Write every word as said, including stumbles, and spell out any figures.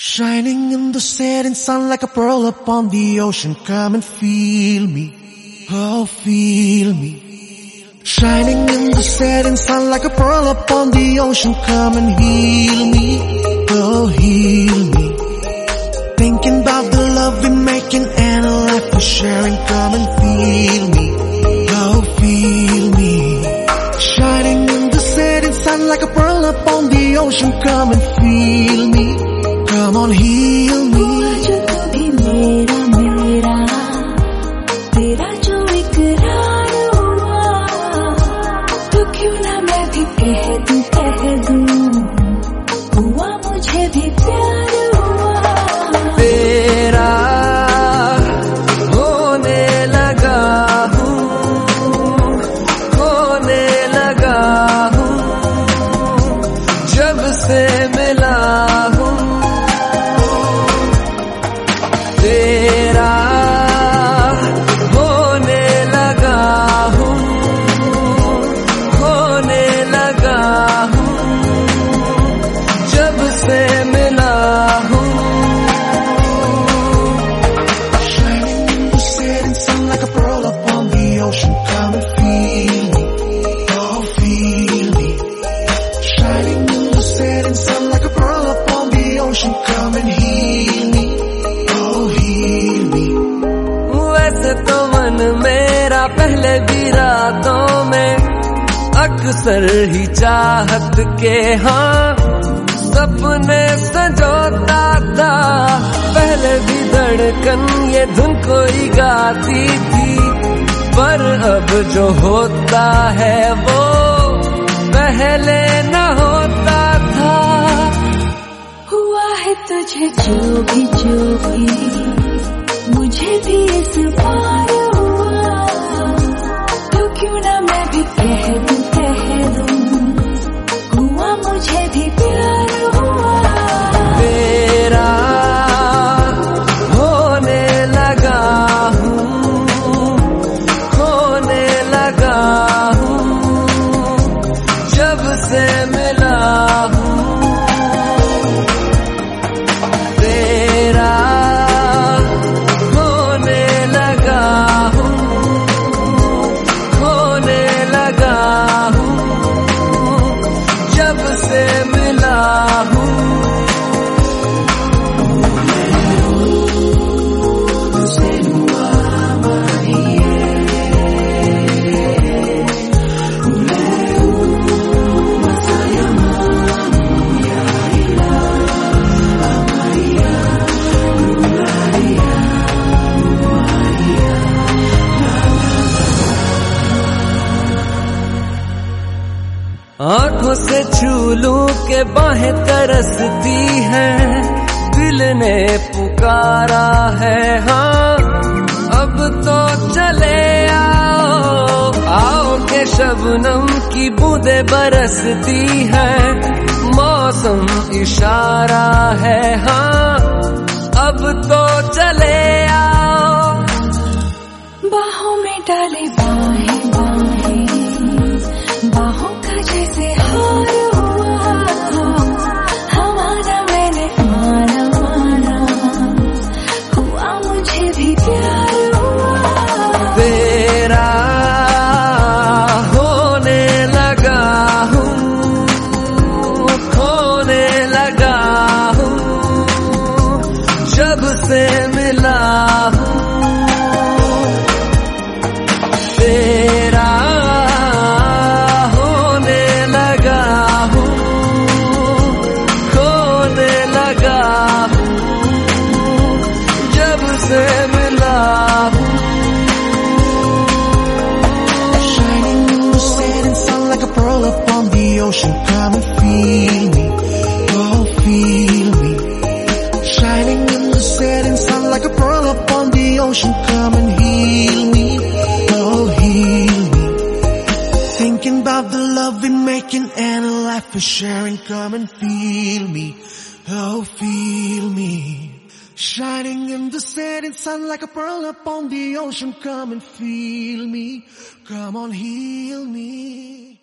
Shining in the setting sun like a pearl upon the ocean. Come and feel me, oh feel me. Shining in the setting sun like a pearl upon the ocean. Come and heal me, oh heal me. Thinking about the love we're making and a life we're sharing. Come and feel me, oh feel me. Shining in the setting sun like a pearl upon the ocean. Come and feel me, come on heal me. जो तू भी मेरा मेरा तेरा जो इकरार हुआ, तो क्यों ना मैं भी कह दूं कह दूं हुआ मुझे भी प्यार हुआ। तेरा होने लगा हूँ, होने लगा हूँ, जब से मिला हूँ। तेरा होने लगा हूँ, होने लगा हूँ, जब से मिला हूँ। Shining in the setting sun like a pearl upon the ocean. Come and feel me, oh feel me. Shining in the setting sun like a pearl upon the ocean. Come and heal me, oh heal me. वैसे तो मन मेरा पहले भी रातों में अक्सर ही चाहत के हाँ सपने संजोता था। पहले भी धड़कन ये धुन कोई गाती थी, पर अब जो होता है वो पहले न होता था। हुआ है तुझे जो भी जो भी मुझे भी इस बार हुआ, तो क्यों ना मैं भी कह दूं कह दूं हुआ मुझे भी प्यार हुआ। तेरा होने लगा हूँ, खोने लगा हूँ, जब से मिला हूँ। तेरा होने लगा हूँ, खोने लगा हूँ, जब से मिला हूँ। आंखों से छू लूं के बाहें तरसती हैं, दिल ने पुकारा है हाँ अब तो चले आओ। आओ के शबनम की बूंदे बरसती हैं, मौसम इशारा है हाँ अब तो चले आओ। बाहों में डाले बाहें बाहें बाहों का जैसे हार हुआ, हमारा मैंने माना माना हुआ मुझे भी प्यार हुआ। तेरा होने लगा हूँ, खोने लगा हूँ, जब से मिला हूँ। तेरा होने लगा हूँ, खोने लगा हूँ, जब से मिला हूँ। Shining in the setting sun like a pearl upon the ocean. Come and feel me, oh feel me. Shining in the setting sun like a pearl upon the ocean. Come and heal me, oh heal me. Thinking about the love we're making and a life we're sharing. Come and feel me, oh feel me. Shining in the setting sun like a pearl upon the ocean. Come and feel me, come on heal me.